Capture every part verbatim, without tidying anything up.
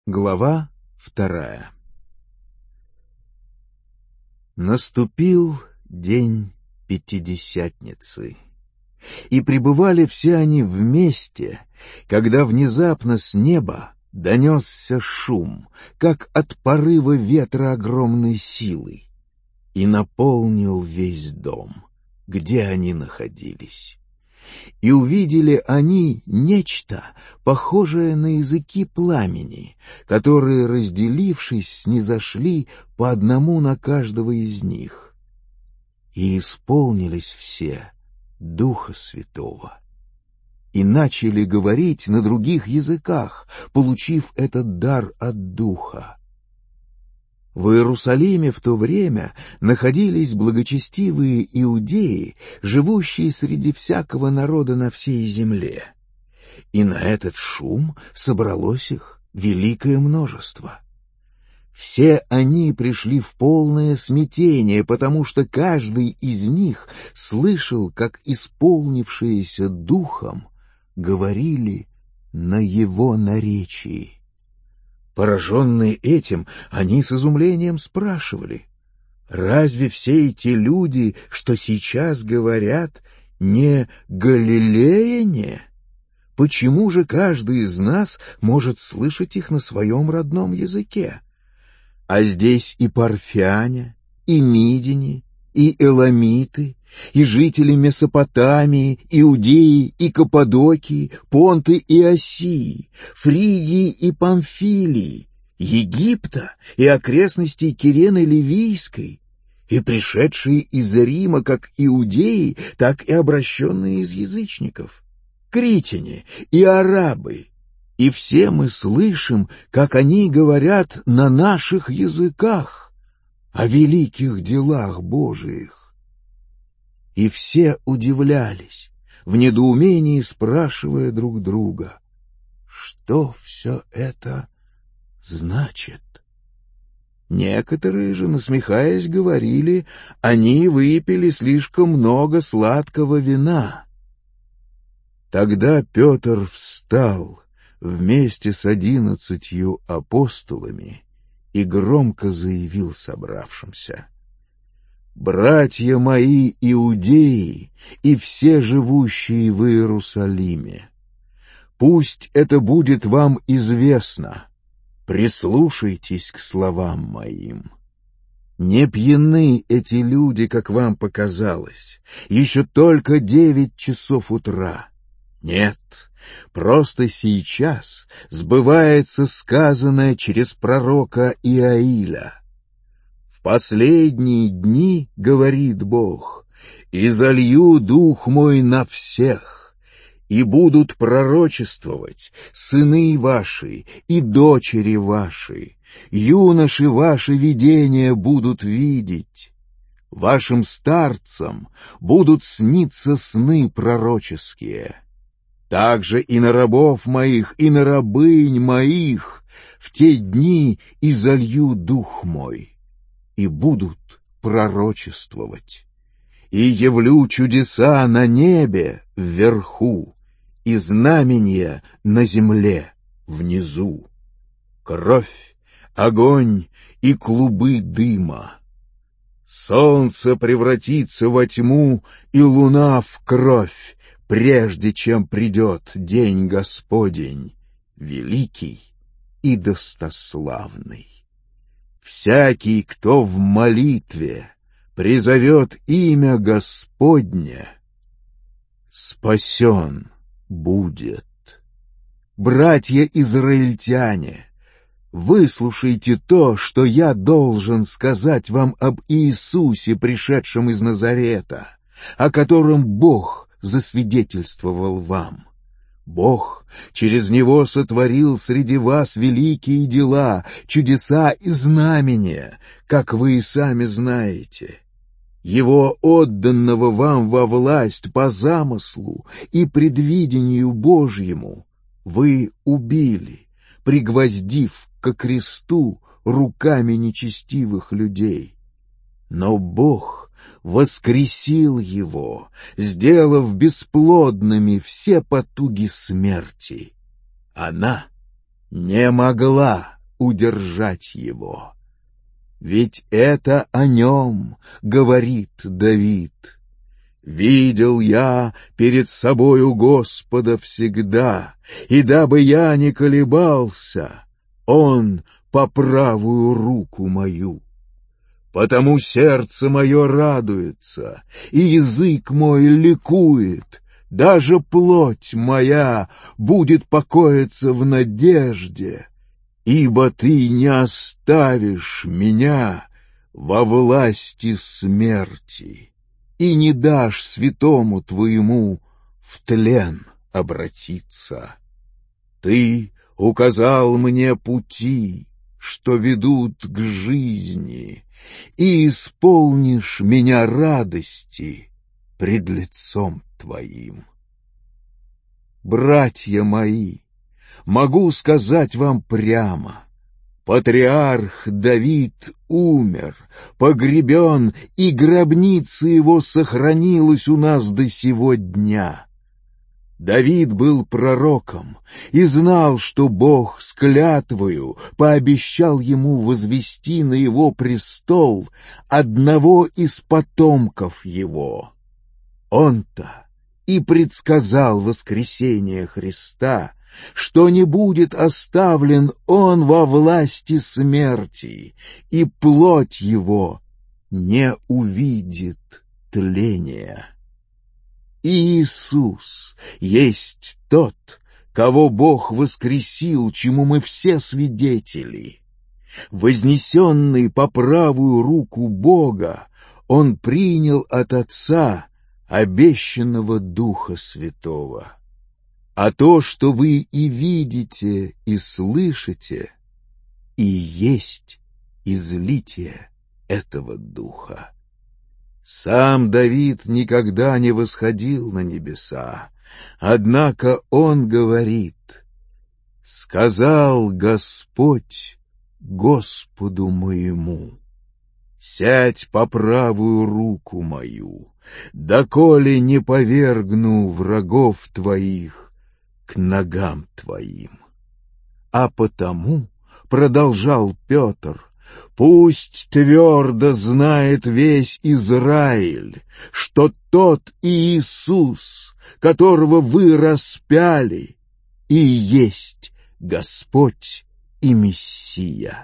Глава вторая. Наступил день Пятидесятницы, и пребывали все они вместе, когда внезапно с неба донесся шум, как от порыва ветра огромной силы, и наполнил весь дом, где они находились. И увидели они нечто, похожее на языки пламени, которые, разделившись, снизошли по одному на каждого из них. И исполнились все Духа Святого, и начали говорить на других языках, получив этот дар от Духа. В Иерусалиме в то время находились благочестивые иудеи, живущие среди всякого народа на всей земле. И на этот шум собралось их великое множество. Все они пришли в полное смятение, потому что каждый из них слышал, как исполнившиеся Духом говорили на его наречии. Пораженные этим, они с изумлением спрашивали: «Разве все эти люди, что сейчас говорят, не галилеяне? Почему же каждый из нас может слышать их на своем родном языке? А здесь и парфяне, и мидяне, и эламиты, и жители Месопотамии, Иудеи и Каппадокии, Понты и Осии, Фригии и Памфилии, Египта и окрестностей Кирены Ливийской, и пришедшие из Рима как иудеи, так и обращенные из язычников, критяне и арабы. И все мы слышим, как они говорят на наших языках о великих делах Божиих». И все удивлялись, в недоумении спрашивая друг друга: что все это значит? Некоторые же, насмехаясь, говорили: они выпили слишком много сладкого вина. Тогда Петр встал вместе с одиннадцатью апостолами и громко заявил собравшимся: «Братья мои иудеи и все живущие в Иерусалиме, пусть это будет вам известно, прислушайтесь к словам моим. Не пьяны эти люди, как вам показалось, еще только девять часов утра. Нет, просто сейчас сбывается сказанное через пророка Иаиля. В последние дни, говорит Бог, изолью дух мой на всех, и будут пророчествовать сыны ваши и дочери ваши, юноши ваши видения будут видеть, вашим старцам будут сниться сны пророческие. Также и на рабов моих, и на рабынь моих в те дни изолью дух мой, и будут пророчествовать. И явлю чудеса на небе вверху, и знамения на земле внизу, кровь, огонь и клубы дыма. Солнце превратится во тьму, и луна в кровь, прежде чем придет день Господень, великий и достославный. Всякий, кто в молитве призовет имя Господне, спасен будет. Братья-израильтяне, выслушайте то, что я должен сказать вам об Иисусе, пришедшем из Назарета, о котором Бог засвидетельствовал вам. Бог через него сотворил среди вас великие дела, чудеса и знамения, как вы и сами знаете. Его отданного вам во власть по замыслу и предвидению Божьему вы убили, пригвоздив ко кресту руками нечестивых людей. Но Бог воскресил его, сделав бесплодными все потуги смерти. Она не могла удержать его. Ведь это о нем говорит Давид. «Видел я перед собою Господа всегда, и дабы я не колебался, Он по правую руку мою. Потому сердце мое радуется, и язык мой ликует, даже плоть моя будет покоиться в надежде, ибо Ты не оставишь меня во власти смерти и не дашь святому Твоему в тлен обратиться. Ты указал мне пути, что ведут к жизни, и исполнишь меня радости пред лицом Твоим. Братья мои, могу сказать вам прямо, патриарх Давид умер, погребен, и гробница его сохранилась у нас до сего дня. Давид был пророком и знал, что Бог с клятвою пообещал ему возвести на его престол одного из потомков его. Он-то и предсказал воскресение Христа, что не будет оставлен он во власти смерти, и плоть его не увидит тления. Иисус есть тот, кого Бог воскресил, чему мы все свидетели. Вознесенный по правую руку Бога, Он принял от Отца обещанного Духа Святого. А то, что вы и видите, и слышите, и есть излитие этого Духа. Сам Давид никогда не восходил на небеса, однако он говорит: «Сказал Господь Господу моему: сядь по правую руку мою, доколе не повергну врагов твоих к ногам твоим». А потому, продолжал Петр, пусть твердо знает весь Израиль, что тот Иисус, которого вы распяли, и есть Господь и Мессия.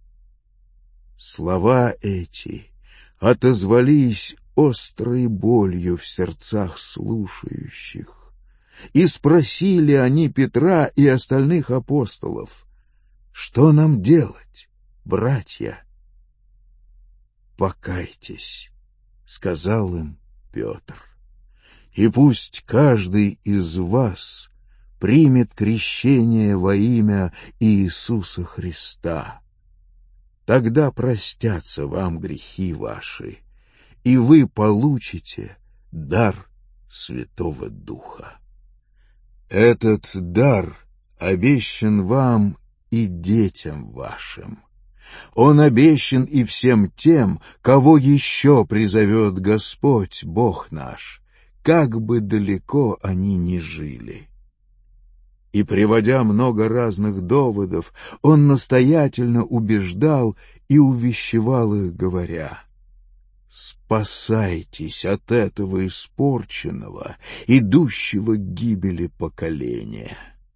Слова эти отозвались острой болью в сердцах слушающих, и спросили они Петра и остальных апостолов: «Что нам делать, братья?» «Покайтесь», — сказал им Петр, «и пусть каждый из вас примет крещение во имя Иисуса Христа. Тогда простятся вам грехи ваши, и вы получите дар Святого Духа. Этот дар обещан вам и детям вашим. Он обещан и всем тем, кого еще призовет Господь, Бог наш, как бы далеко они ни жили». И, приводя много разных доводов, он настоятельно убеждал и увещевал их, говоря: «Спасайтесь от этого испорченного, идущего к гибели поколения».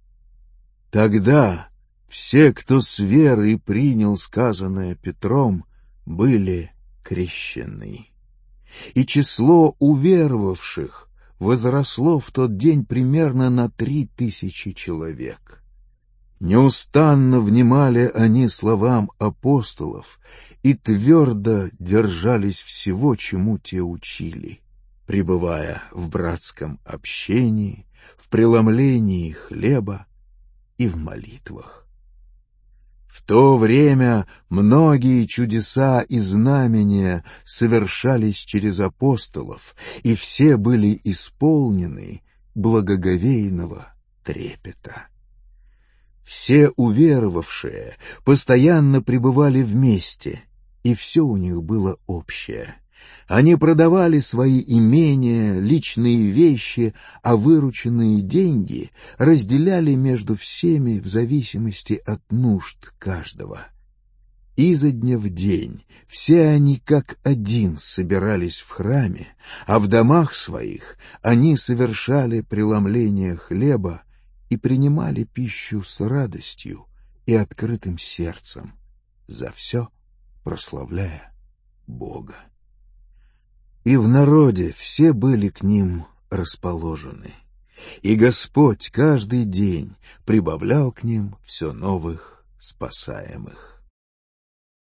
Тогда все, кто с верой принял сказанное Петром, были крещены. И число уверовавших возросло в тот день примерно на три тысячи человек. Неустанно внимали они словам апостолов и твердо держались всего, чему те учили, пребывая в братском общении, в преломлении хлеба и в молитвах. В то время многие чудеса и знамения совершались через апостолов, и все были исполнены благоговейного трепета. Все уверовавшие постоянно пребывали вместе, и все у них было общее. Они продавали свои имения, личные вещи, а вырученные деньги разделяли между всеми в зависимости от нужд каждого. Изо дня в день все они как один собирались в храме, а в домах своих они совершали преломление хлеба и принимали пищу с радостью и открытым сердцем, за все прославляя Бога. И в народе все были к ним расположены, и Господь каждый день прибавлял к ним все новых спасаемых.